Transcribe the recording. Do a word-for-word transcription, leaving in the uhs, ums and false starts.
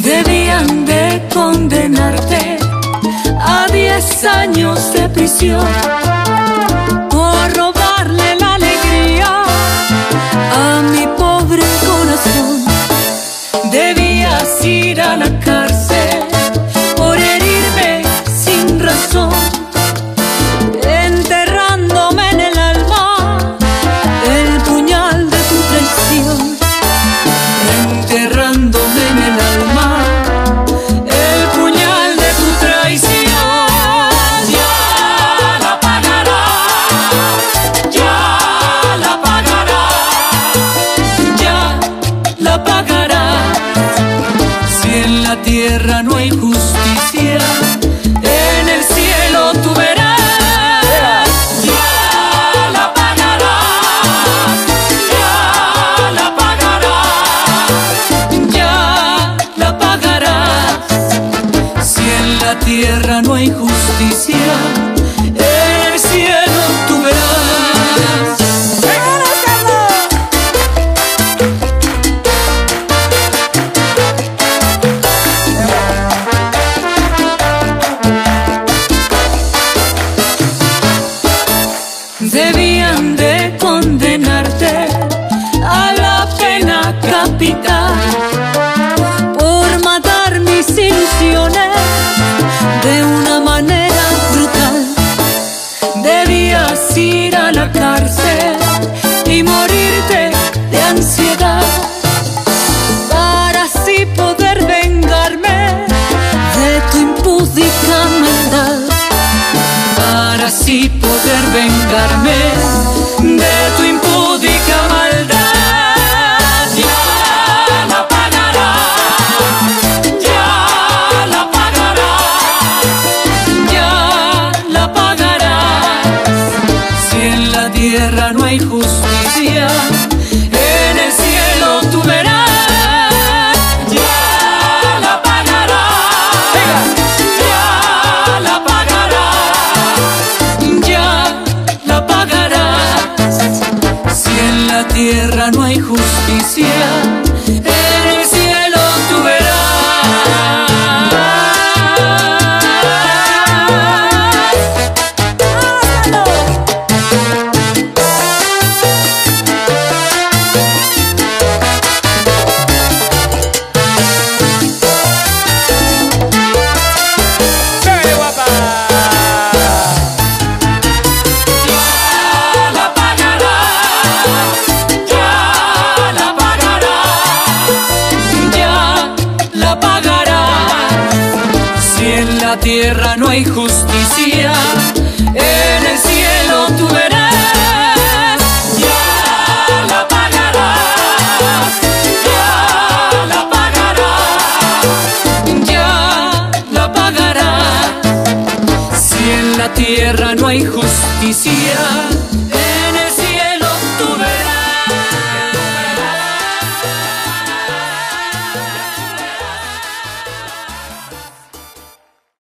Debían de condenarte a diez años de prisión por robarle la alegría a mi pobre corazón. Debías ir a la cárcel por herirme sin razón, enterrándome en el alma el puñal de tu traición, enterrándome en el alma el puñal de tu traición. Ya la pagarás, ya la pagarás, ya la pagarás. Si en la tierra no hay justicia, en el cielo tú verás. Ya la pagarás, ya la pagarás, ya la pagarás. Si en la tierra no hay justicia, en el cielo tú verás. Debían de condenarte a la pena capital por matar mis ilusiones de una manera brutal. Debías ir a la cárcel y morirte de ansiedad para así poder vengarme de tu impúdica maldad, para así poder vengarme de tu impúdica maldad. Ya la pagarás, ya la pagarás, ya la pagarás. Si en la tierra no hay justicia, en el cielo tú verás. Ya la pagarás, ya la pagarás, ya la pagarás. Si en la tierra no hay justicia, en el cielo tú verás. ¡Qué guapa! En la tierra no hay justicia, en el cielo tú verás. Ya la pagarás, ya la pagarás, ya la pagarás. Si en la tierra no hay justicia,